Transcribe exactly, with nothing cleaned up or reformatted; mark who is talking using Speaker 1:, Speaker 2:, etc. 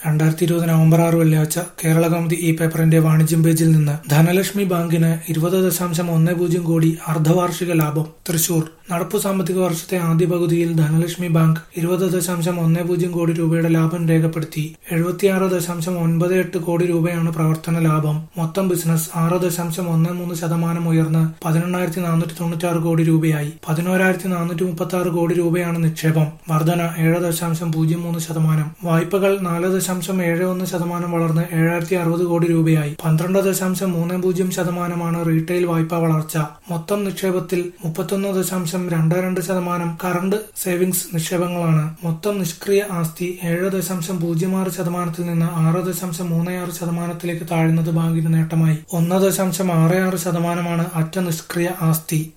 Speaker 1: രണ്ടായിരത്തി ഇരുപത് നവംബർ ആറ് വെള്ളിയാഴ്ച കേരളകൗമുദി ഈ പേപ്പറിന്റെ വാണിജ്യം പേജിൽ നിന്ന് ധനലക്ഷ്മി ബാങ്കിന് ഇരുപത് ദശാംശം ഒന്ന് പൂജ്യം കോടി അർദ്ധവാർഷിക ലാഭം. തൃശൂർ നടപ്പു സാമ്പത്തിക വർഷത്തെ ആദ്യ പകുതിയിൽ ധനലക്ഷ്മി ബാങ്ക് ഇരുപത് ദശാംശം ഒന്ന് പൂജ്യം കോടി രൂപയുടെ ലാഭം രേഖപ്പെടുത്തി. എഴുപത്തിയാറ് ദശാംശം ഒൻപത് എട്ട് കോടി രൂപയാണ് പ്രവർത്തന ലാഭം. മൊത്തം ബിസിനസ് ആറ് ദശാംശം ഒന്ന് മൂന്ന് ശതമാനം ഉയർന്ന് പതിനെണ്ണായിരത്തി നാനൂറ്റി തൊണ്ണൂറ്റാറ് കോടി രൂപയായി. പതിനോരായിരത്തി നാനൂറ്റി മുപ്പത്തി ആറ് കോടി രൂപയാണ് നിക്ഷേപം. വർധന ഏഴ് ദശാംശം പൂജ്യം മൂന്ന് ശതമാനം. വായ്പകൾ നാല് ദശാംശം ഏഴ് ഒന്ന് ശതമാനം വളർന്ന് ഏഴായിരത്തി അറുപത് കോടി രൂപയായി. പന്ത്രണ്ട് ദശാംശം മൂന്ന് പൂജ്യം ശതമാനമാണ് റീറ്റെയിൽ വായ്പാ വളർച്ച. മൊത്തം നിക്ഷേപത്തിൽ മുപ്പത്തൊന്ന് ദശാംശം രണ്ട് രണ്ട് ശതമാനം കറണ്ട് സേവിങ്സ് നിക്ഷേപങ്ങളാണ്. മൊത്തം നിഷ്ക്രിയ ആസ്തി ഏഴ് ദശാംശം പൂജ്യം ആറ് ശതമാനത്തിൽ നിന്ന് ആറ് ദശാംശം മൂന്ന് ആറ് ശതമാനത്തിലേക്ക് താഴുന്നത് ബാങ്കിന് നേട്ടമായി. ഒന്ന് ദശാംശം ആറ് ആറ് ശതമാനമാണ് അറ്റ നിഷ്ക്രിയ ആസ്തി.